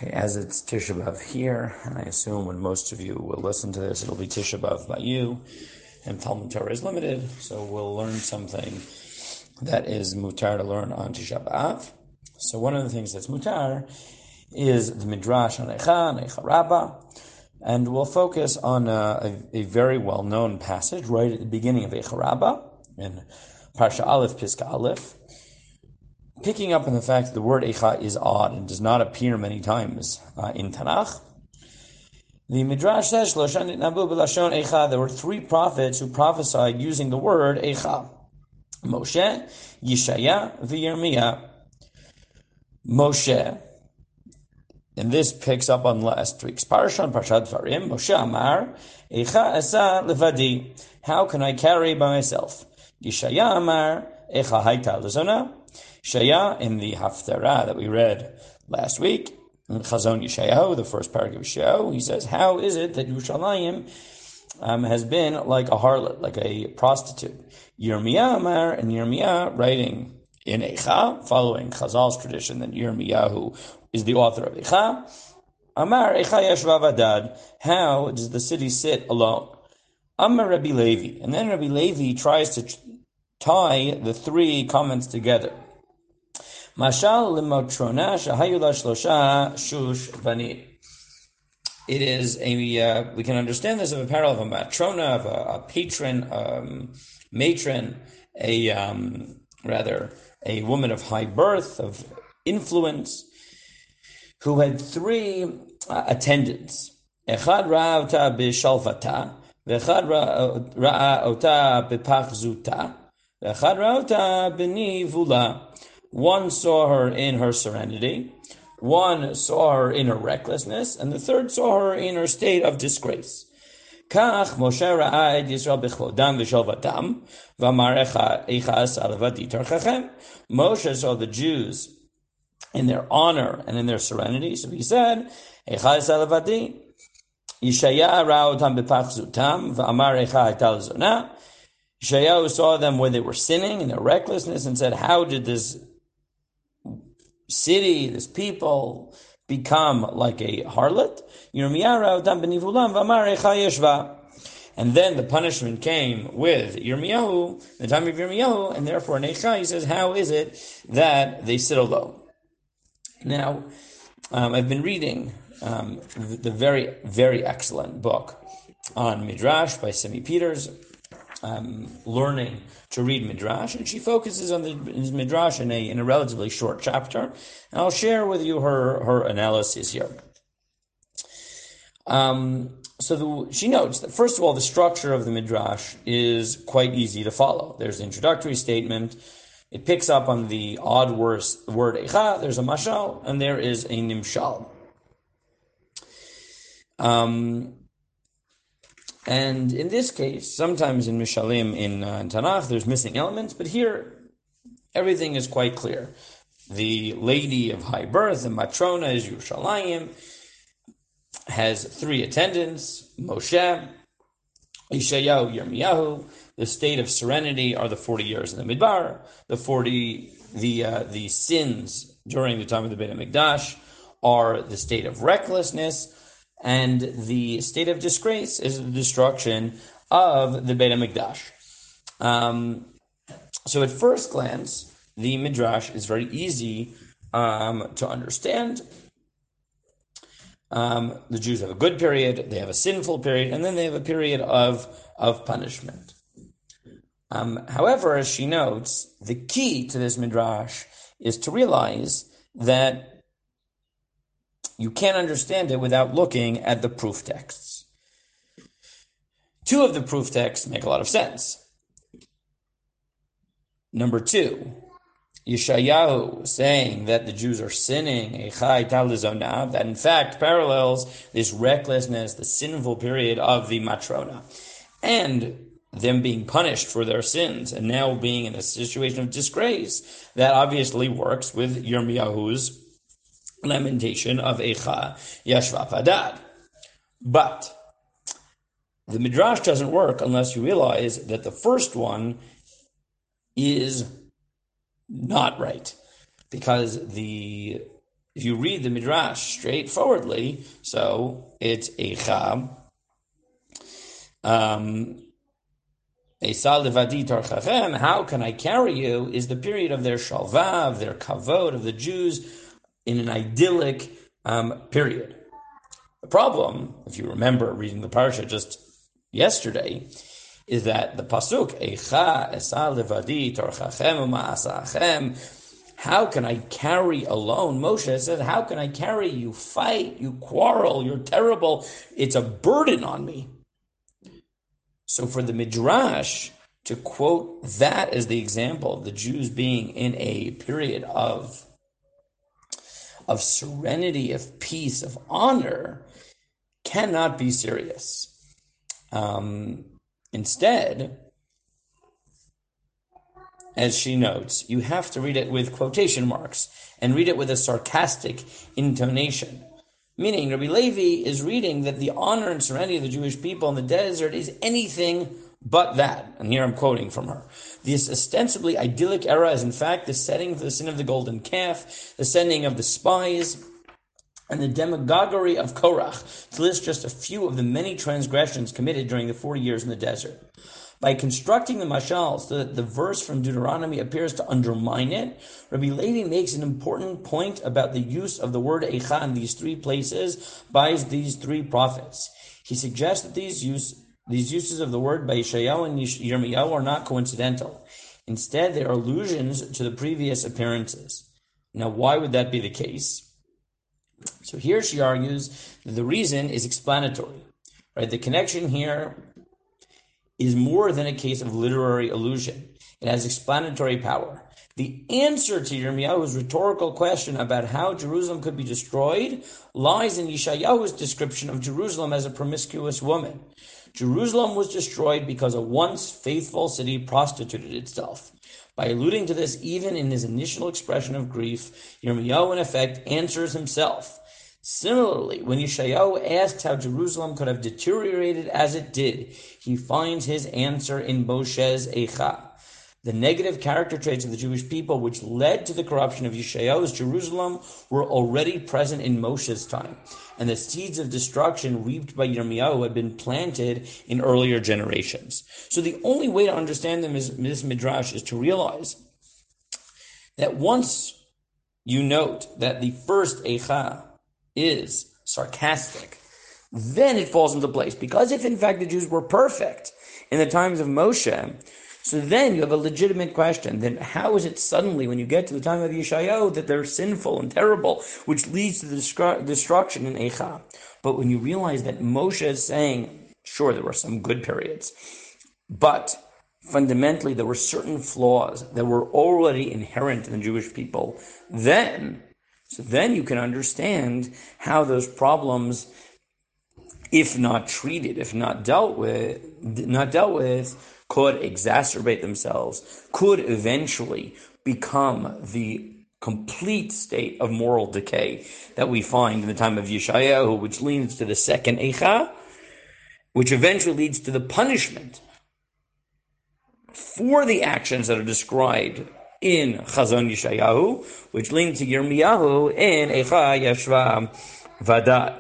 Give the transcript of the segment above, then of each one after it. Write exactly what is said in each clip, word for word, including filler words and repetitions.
Okay, as it's Tisha B'Av here, and I assume when most of you will listen to this, it'll be Tisha B'Av by you, and Talmud Torah is limited, so we'll learn something that is mutar to learn on Tisha B'Av. So one of the things that's mutar is the Midrash on Eicha, Eicha Rabbah, and we'll focus on a, a, a very well-known passage right at the beginning of Eicha Rabbah, in Parsha Aleph, Piska Aleph, picking up on the fact that the word Eicha is odd and does not appear many times uh, in Tanakh. The Midrash says, there were three prophets who prophesied using the word Eicha: Moshe, Yeshaya, Yirmiyah. Moshe, and this picks up on last week's Parsha, Parshat Dvarim. Moshe Amar, Eicha asa levadi. How can I carry by myself? Yeshaya Amar, Eicha hayta lezona. Shaya, in the Haftarah that we read last week, in Chazon Yeshayahu, the first paragraph of Yeshayahu, he says, how is it that Yerushalayim um, has been like a harlot, like a prostitute? Yirmiyah Amar, and Yirmiyah, writing in Eicha, following Chazal's tradition that Yirmiyahu is the author of Eicha, Amar Eicha yashva vadad, how does the city sit alone? Amar Rabbi Levi, and then Rabbi Levi tries to tie the three comments together. Mashal limotrona shahayula shlosha shush vani. It is a, uh, we can understand this of a parallel of a matrona, of a, a patron, um, matron, a, um, rather, a woman of high birth, of influence, who had three uh, attendants. Echad ra'a ota b'shalvata, v'echad ra'a ota b'pachzuta, v'echad ra'a ota b'nivula. One saw her in her serenity, one saw her in her recklessness, and the third saw her in her state of disgrace. Kach Moshe ra'a et Yisrael b'chlodam v'shalvatam, v'amar eicha asa levadi tarchachem. Moshe saw the Jews in their honor and in their serenity, so he said, eicha asa levadi. Yeshaya ra'a otam b'pachzutam, v'amar eicha hayta lezona. Yeshayahu saw them when they were sinning in their recklessness and said, how did this city, this people, become like a harlot? And then the punishment came with Yirmiyahu, the time of Yirmiyahu, and therefore in Eicha he says, how is it that they sit alone? Now, um, I've been reading um, the very, very excellent book on Midrash by Simi Peters, Um, learning to read Midrash, and she focuses on the Midrash in a in a relatively short chapter, and I'll share with you her her analysis here. Um, so the, she notes that first of all, the structure of the Midrash is quite easy to follow. There's the introductory statement. It picks up on the odd word, word Eicha. There's a mashal, and there is a nimshal. Um. And in this case, sometimes in Mishalim, in, uh, in Tanakh, there's missing elements, but here, everything is quite clear. The lady of high birth, the matrona, is Yerushalayim, has three attendants, Moshe, Yeshayahu, Yirmiyahu. The state of serenity are the forty years in the Midbar, the forty, the, uh, the sins during the time of the Beit HaMikdash are the state of recklessness, and the state of disgrace is the destruction of the Beit HaMikdash. Um, so at first glance, the Midrash is very easy um, to understand. Um, the Jews have a good period, they have a sinful period, and then they have a period of, of punishment. Um, however, as she notes, the key to this Midrash is to realize that you can't understand it without looking at the proof texts. Two of the proof texts make a lot of sense. Number two, Yeshayahu saying that the Jews are sinning, that in fact parallels this recklessness, the sinful period of the Matrona, and them being punished for their sins, and now being in a situation of disgrace. That obviously works with Yirmiyahu's lamentation of Eicha Yashva Vadad. But the Midrash doesn't work unless you realize that the first one is not right, because the if you read the Midrash straightforwardly, so it's Eicha, um, Eisa levadi tarchachem, how can I carry you, is the period of their shalva, of their kavod, of the Jews, in an idyllic um, period. The problem, if you remember reading the parsha just yesterday, is that the pasuk Eicha esa levadi torchachem u'ma'asachem. How can I carry alone? Moshe said, "How can I carry you? Fight, you quarrel, you're terrible. It's a burden on me." So for the Midrash to quote that as the example of the Jews being in a period of of serenity, of peace, of honor, cannot be serious. Um, instead, as she notes, you have to read it with quotation marks and read it with a sarcastic intonation. Meaning, Rabbi Levi is reading that the honor and serenity of the Jewish people in the desert is anything but that. And here I'm quoting from her. This ostensibly idyllic era is in fact the setting for the sin of the golden calf, the sending of the spies, and the demagoguery of Korach, to list just a few of the many transgressions committed during the forty years in the desert. By constructing the mashal so that the verse from Deuteronomy appears to undermine it, Rabbi Levi makes an important point about the use of the word Eicha in these three places by these three prophets. He suggests that these use, these uses of the word by Yeshayahu and Yirmiyahu are not coincidental. Instead, they are allusions to the previous appearances. Now, why would that be the case? So here she argues that the reason is explanatory. Right? The connection here is more than a case of literary allusion. It has explanatory power. The answer to Yirmiyahu's rhetorical question about how Jerusalem could be destroyed lies in Yeshayahu's description of Jerusalem as a promiscuous woman. Jerusalem was destroyed because a once faithful city prostituted itself. By alluding to this, even in his initial expression of grief, Yirmiyahu in effect answers himself. Similarly, when Yeshayahu asks how Jerusalem could have deteriorated as it did, he finds his answer in Moshe's Eicha. The negative character traits of the Jewish people which led to the corruption of Yeshayahu's Jerusalem were already present in Moshe's time, and the seeds of destruction reaped by Yirmiyahu had been planted in earlier generations. So the only way to understand them is, this midrash is to realize that once you note that the first Eicha is sarcastic, then it falls into place. Because if in fact the Jews were perfect in the times of Moshe, so then you have a legitimate question. Then how is it suddenly, when you get to the time of Yeshayahu, that they're sinful and terrible, which leads to the destru- destruction in Eicha? But when you realize that Moshe is saying, sure, there were some good periods, but fundamentally there were certain flaws that were already inherent in the Jewish people, then So then you can understand how those problems, if not treated, if not dealt with, not dealt with, could exacerbate themselves, could eventually become the complete state of moral decay that we find in the time of Yeshayahu, which leads to the second Eicha, which eventually leads to the punishment for the actions that are described in Chazon Yeshayahu, which leads to Yirmiyahu in Eicha Yeshva Vadat.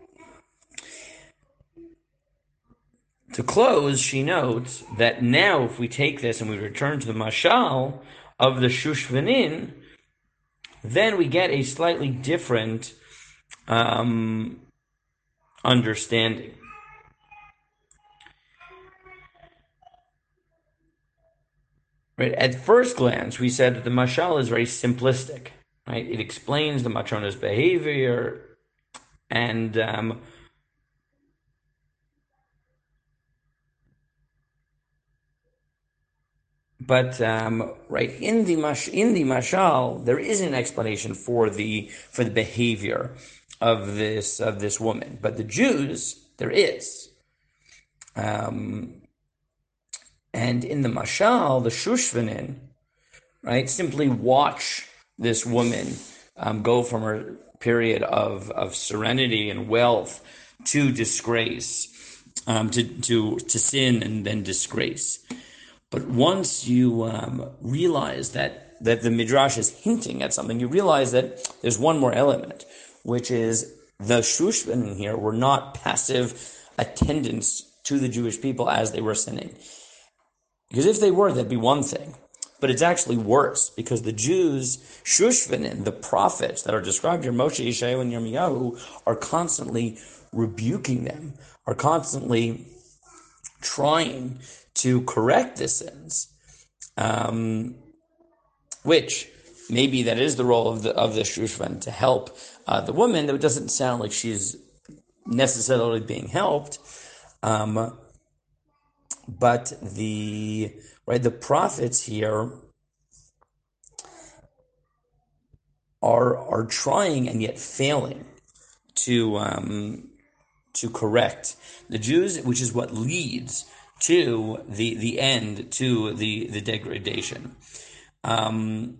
To close, she notes that now if we take this and we return to the mashal of the Shushvanin, then we get a slightly different um, understanding. Right. At first glance, we said that the mashal is very simplistic. Right, it explains the matrona's behavior, and um, but um, right in the mash in the mashal, there is an explanation for the for the behavior of this of this woman. But the Jews, there is. Um, And in the mashal, the Shushvanin, right, simply watch this woman um, go from her period of, of serenity and wealth to disgrace, um, to, to, to sin and then disgrace. But once you um, realize that that the Midrash is hinting at something, you realize that there's one more element, which is the Shushvanim here were not passive attendants to the Jewish people as they were sinning. Because if they were, that'd be one thing. But it's actually worse, because the Jews, Shushvanim, the prophets that are described here, Moshe, Yeshayahu, and Yirmiyahu, are constantly rebuking them, are constantly trying to correct the sins. Um, which maybe that is the role of the of the Shushvan, to help uh, the woman, though it doesn't sound like she's necessarily being helped. Um, but the right the prophets here are are trying and yet failing to um, to correct the Jews, which is what leads to the the end, to the the degradation. Um,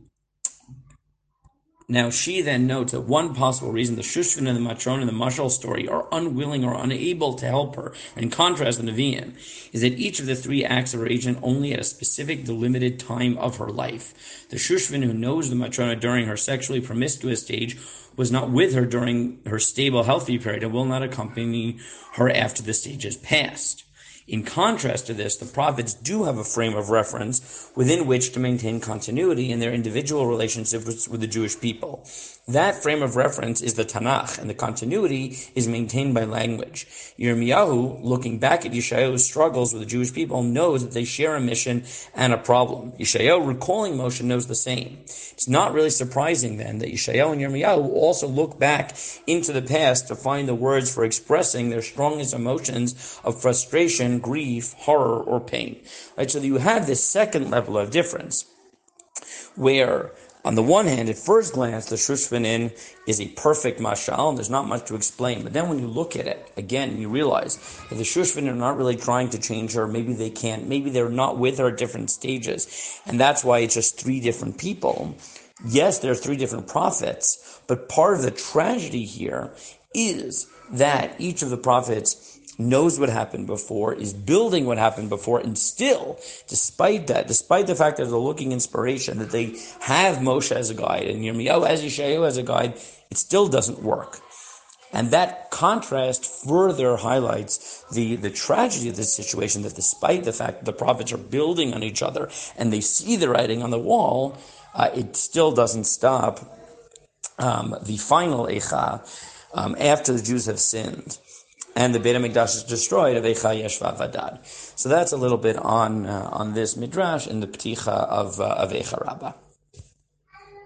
now she then notes that one possible reason the Shushvan and the Matron and the Mashal story are unwilling or unable to help her, in contrast to the Nevi'im, is that each of the three acts of her agent only at a specific delimited time of her life. The Shushvan, who knows the Matrona during her sexually promiscuous stage, was not with her during her stable, healthy period and will not accompany her after the stage has passed. In contrast to this, the prophets do have a frame of reference within which to maintain continuity in their individual relationships with the Jewish people. That frame of reference is the Tanakh, and the continuity is maintained by language. Yirmiyahu, looking back at Yeshayahu's struggles with the Jewish people, knows that they share a mission and a problem. Yeshayahu, recalling Moshe, knows the same. It's not really surprising then that Yeshayahu and Yirmiyahu also look back into the past to find the words for expressing their strongest emotions of frustration, grief, horror, or pain. Right? So you have this second level of difference, where on the one hand, at first glance, the Shushvanin is a perfect mashal, and there's not much to explain. But then when you look at it, again, you realize that the Shushvanin are not really trying to change her. Maybe they can't. Maybe they're not with her at different stages. And that's why it's just three different people. Yes, there are three different prophets, but part of the tragedy here is that each of the prophets knows what happened before, is building what happened before, and still, despite that, despite the fact that they're looking inspiration, that they have Moshe as a guide, and Yirmiyahu as Yeshayahu as a guide, it still doesn't work. And that contrast further highlights the, the tragedy of this situation, that despite the fact that the prophets are building on each other, and they see the writing on the wall, uh, it still doesn't stop um, the final Eicha, um, after the Jews have sinned and the Beit HaMikdash is destroyed, of Eicha Yeshva Vadad. So that's a little bit on uh, on this midrash in the Pticha of uh, of Eicha Rabbah.